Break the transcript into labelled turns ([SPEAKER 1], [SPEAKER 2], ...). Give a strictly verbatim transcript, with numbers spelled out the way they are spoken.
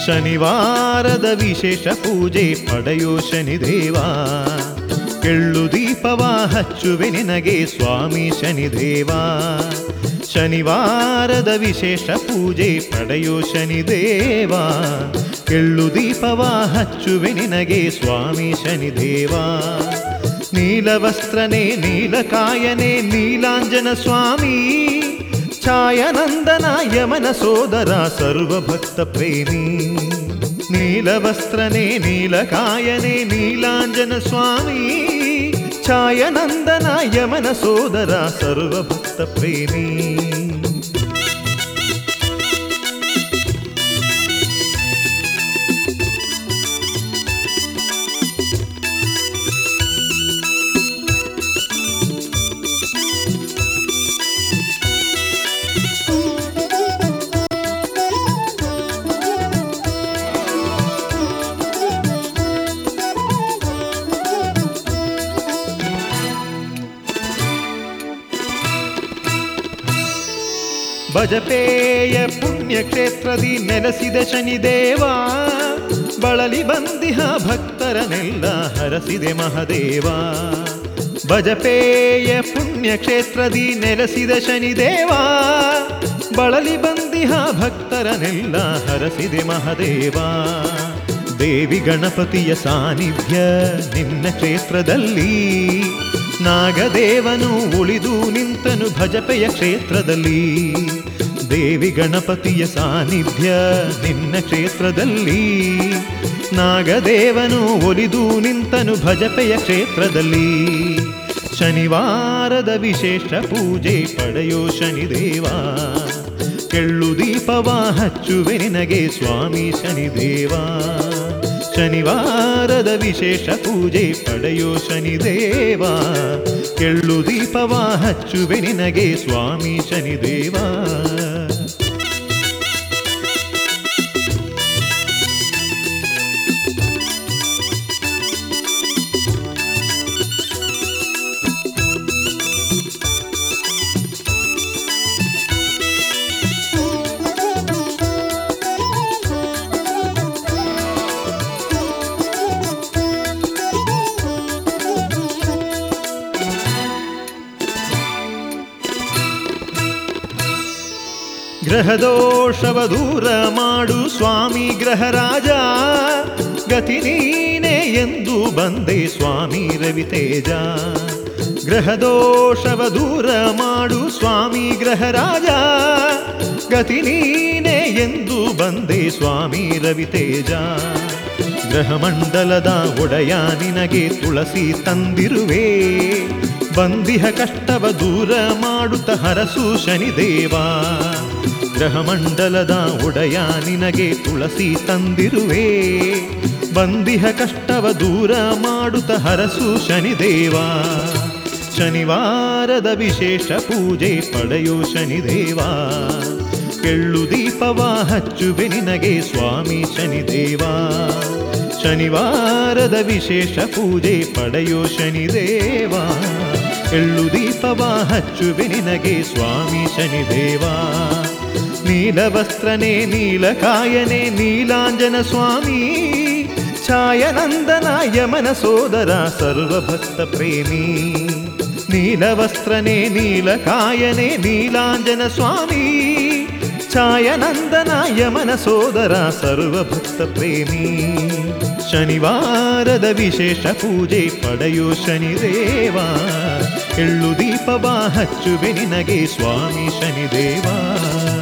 [SPEAKER 1] ಶನಿವಾರದ ವಿಶೇಷ ಪೂಜೆ ಪಡೆಯೋ ಶನಿದೇವ, ಎಳ್ಳು ದೀಪವ ಹಚ್ಚುವೆ ನಿನಗೆ ಸ್ವಾಮಿ ಶನಿದೇವ. ಶನಿವಾರದ ವಿಶೇಷ ಪೂಜೆ ಪಡೆಯೋ ಶನಿದೇವ, ಎಳ್ಳು ದೀಪವ ಹಚ್ಚುವೆ ನಿನಗೆ ಸ್ವಾಮಿ ಶನಿದೇವ. ನೀಲವಸ್ತ್ರನೇ ನೀಲಕಾಯನೇ ನೀಲಾಂಜನ ಸ್ವಾಮಿ, ಛಾಯನಂದನ ಯಮನ ಸೋದರ ಸರ್ವಭಕ್ತ ಪ್ರೇಮಿ. ನೀಲವಸ್ತ್ರನೇ ನೀಲಕಾಯನೇ ನೀಲಾಂಜನ ಸ್ವಾಮಿ, ಛಾಯನಂದನ ಯಮನ ಸೋದರ ಸರ್ವಭಕ್ತ ಪ್ರೇಮಿ. ಬಜಪೇಯ ಪುಣ್ಯಕ್ಷೇತ್ರದಿ ನೆಲೆಸಿದ ಶನಿದೇವ, ಬಳಲಿ ಬಂದಿಹ ಭಕ್ತರನೆಲ್ಲ ಹರಸಿದೆ ಮಹದೇವ. ಬಜಪೇಯ ಪುಣ್ಯಕ್ಷೇತ್ರದಿ ನೆಲೆಸಿದ ಶನಿದೇವ, ಬಳಲಿ ಬಂದಿಹ ಭಕ್ತರನೆಲ್ಲ ಹರಸಿದೆ ಮಹದೇವ. ದೇವಿ ಗಣಪತಿಯ ಸಾನ್ನಿಧ್ಯ ನಿನ್ನ ಕ್ಷೇತ್ರದಲ್ಲಿ, ನಾಗದೇವನು ಉಳಿದು ನಿಂತನು ಭಜಪೆಯ ಕ್ಷೇತ್ರದಲ್ಲಿ. ದೇವಿ ಗಣಪತಿಯ ಸಾನ್ನಿಧ್ಯ ನಿನ್ನ ಕ್ಷೇತ್ರದಲ್ಲಿ, ನಾಗದೇವನು ಒಲಿದು ನಿಂತನು ಭಜಪೆಯ ಕ್ಷೇತ್ರದಲ್ಲಿ. ಶನಿವಾರದ ವಿಶೇಷ ಪೂಜೆ ಪಡೆಯೋ ಶನಿದೇವ, ಎಳ್ಳು ದೀಪವ ಹಚ್ಚುವೆ ನಿನಗೆ ಸ್ವಾಮಿ ಶನಿದೇವ. ಶನಿವಾರದ ವಿಶೇಷ ಪೂಜೆ ಪಡೆಯೋ ಶನಿದೇವ, ಎಳ್ಳು ದೀಪವ ಹಚ್ಚುವೆ ನಿನಗೆ ಸ್ವಾಮಿ ಶನಿದೇವ. ಗ್ರಹದೋಷವ ದೂರ ಮಾಡು ಸ್ವಾಮಿ ಗ್ರಹರಾಜ, ಗತಿ ನೀನೇ ಎಂದು ಬಂದೆ ಸ್ವಾಮಿ ರವಿತೇಜ. ಗ್ರಹದೋಷವ ದೂರ ಮಾಡು ಸ್ವಾಮಿ ಗ್ರಹರಾಜ, ಗತಿ ನೀನೇ ಎಂದು ಬಂದೆ ಸ್ವಾಮಿ ರವಿತೇಜ. ಗ್ರಹಮಂಡಲದ ಒಡೆಯ ನಿನಗೆ ತುಳಸಿ ತಂದಿರುವೆ, ಬಂದಿಹ ಕಷ್ಟವ ದೂರ ಮಾಡುತ್ತ ಹರಸು ಶನಿದೇವ. ಗ್ರಹಮಂಡಲದ ಒಡೆಯ ನಿನಗೆ ತುಳಸಿ ತಂದಿರುವೆ, ಬಂದಿಹ ಕಷ್ಟವ ದೂರ ಮಾಡುತ್ತ ಹರಸು ಶನಿದೇವ. ಶನಿವಾರದ ವಿಶೇಷ ಪೂಜೆ ಪಡೆಯೋ ಶನಿದೇವ, ಎಳ್ಳು ದೀಪವ ಹಚ್ಚುವೆ ನಿನಗೆ ಸ್ವಾಮಿ ಶನಿದೇವ. ಶನಿವಾರದ ವಿಶೇಷ ಪೂಜೆ ಪಡೆಯೋ ಶನಿದೇವ, ಎಳ್ಳು ದೀಪವ ಹಚ್ಚುವೆ ನಿನಗೆ ಸ್ವಾಮಿ ಶನಿದೇವ. ನೀಲವಸ್ತ್ರನೇ ನೀಲಕಾಯನೇ ನೀಲಾಂಜನ ಸ್ವಾಮಿ, ಛಾಯನಂದನ ಯಮನ ಸೋದರ ಸರ್ವಭಕ್ತ ಪ್ರೇಮಿ. ನೀಲವಸ್ತ್ರನೇ ನೀಲಕಾಯನೇ ನೀಲಾಂಜನ ಸ್ವಾಮಿ, ಛಾಯನಂದನ ಯಮನ ಸೋದರ ಸರ್ವಭಕ್ತ ಪ್ರೇಮಿ. ಶನಿವಾರದ ವಿಶೇಷ ಪೂಜೆ ಪಡೆಯೋ ಶನಿದೇವ, ಎಳ್ಳು ದೀಪವ ಹಚ್ಚುವೆ ನಿನಗೆ ಸ್ವಾಮಿ ಶನಿದೇವ.